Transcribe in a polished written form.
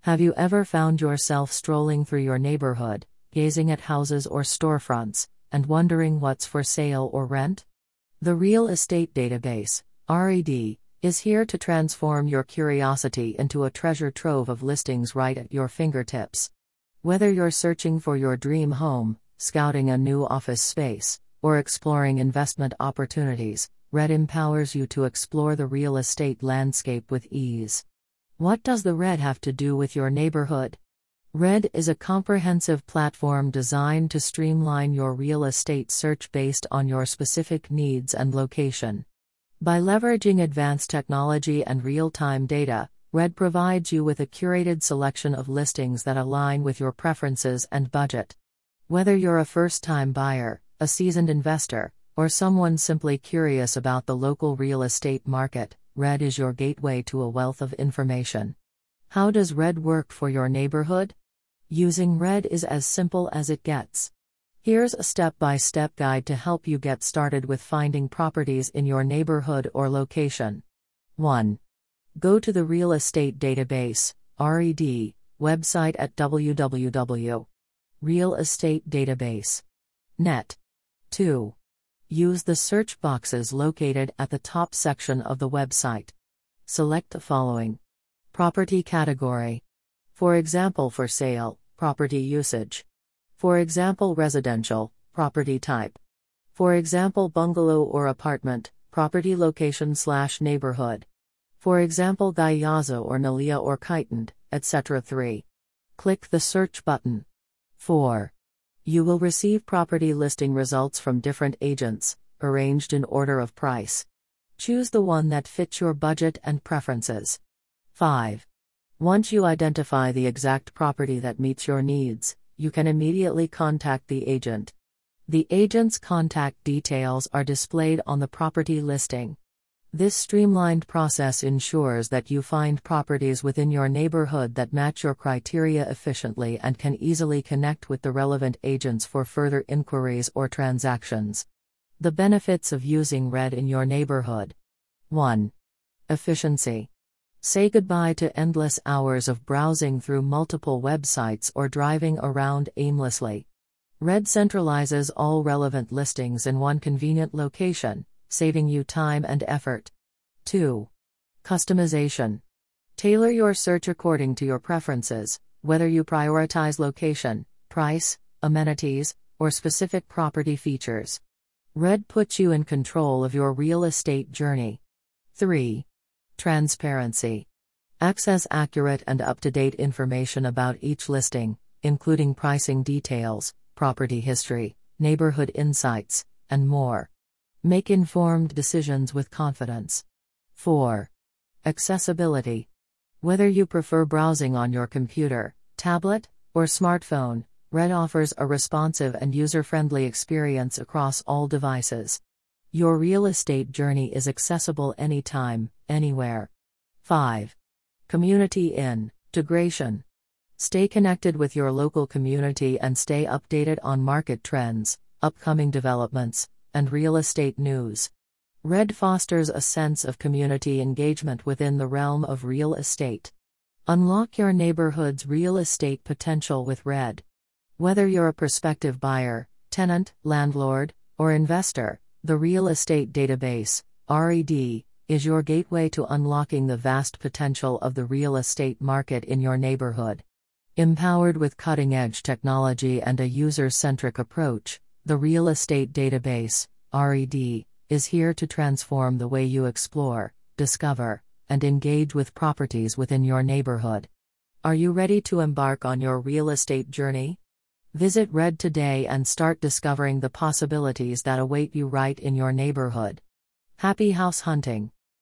Have you ever found yourself strolling through your neighborhood, gazing at houses or storefronts, and wondering what's for sale or rent? The Real Estate Database, RED, is here to transform your curiosity into a treasure trove of listings right at your fingertips. Whether you're searching for your dream home, scouting a new office space, or exploring investment opportunities, RED empowers you to explore the real estate landscape with ease. What does the RED have to do with your neighborhood? RED is a comprehensive platform designed to streamline your real estate search based on your specific needs and location. By leveraging advanced technology and real-time data, RED provides you with a curated selection of listings that align with your preferences and budget. Whether you're a first-time buyer, a seasoned investor, or someone simply curious about the local real estate market, RED is your gateway to a wealth of information. How does RED work for your neighborhood? Using RED is as simple as it gets. Here's a step-by-step guide to help you get started with finding properties in your neighborhood or location. 1. Go to the Real Estate Database, RED, website at www.realestatedatabase.net. 2. Use the search boxes located at the top section of the website. Select the following. Property category. For example, for sale, property usage. For example, residential, property type. For example, bungalow or apartment, property location/neighborhood. For example, Gyaza or Nalia or Kitend, etc. 3. Click the search button. 4. You will receive property listing results from different agents, arranged in order of price. Choose the one that fits your budget and preferences. 5. Once you identify the exact property that meets your needs, you can immediately contact the agent. The agent's contact details are displayed on the property listing. This streamlined process ensures that you find properties within your neighborhood that match your criteria efficiently and can easily connect with the relevant agents for further inquiries or transactions. The benefits of using RED in your neighborhood. 1. Efficiency. Say goodbye to endless hours of browsing through multiple websites or driving around aimlessly. RED centralizes all relevant listings in one convenient location, saving you time and effort. 2. Customization. Tailor your search according to your preferences, whether you prioritize location, price, amenities, or specific property features. RED puts you in control of your real estate journey. 3. Transparency. Access accurate and up-to-date information about each listing, including pricing details, property history, neighborhood insights, and more. Make informed decisions with confidence. 4. Accessibility. Whether you prefer browsing on your computer, tablet, or smartphone, RED offers a responsive and user-friendly experience across all devices. Your real estate journey is accessible anytime, anywhere. 5. Community integration. Stay connected with your local community and stay updated on market trends, upcoming developments, and real estate news. RED fosters a sense of community engagement within the realm of real estate. Unlock your neighborhood's real estate potential with RED. Whether you're a prospective buyer, tenant, landlord, or investor, the Real Estate Database, RED, is your gateway to unlocking the vast potential of the real estate market in your neighborhood. Empowered with cutting-edge technology and a user-centric approach, the Real Estate Database, RED, is here to transform the way you explore, discover, and engage with properties within your neighborhood. Are you ready to embark on your real estate journey? Visit RED today and start discovering the possibilities that await you right in your neighborhood. Happy house hunting!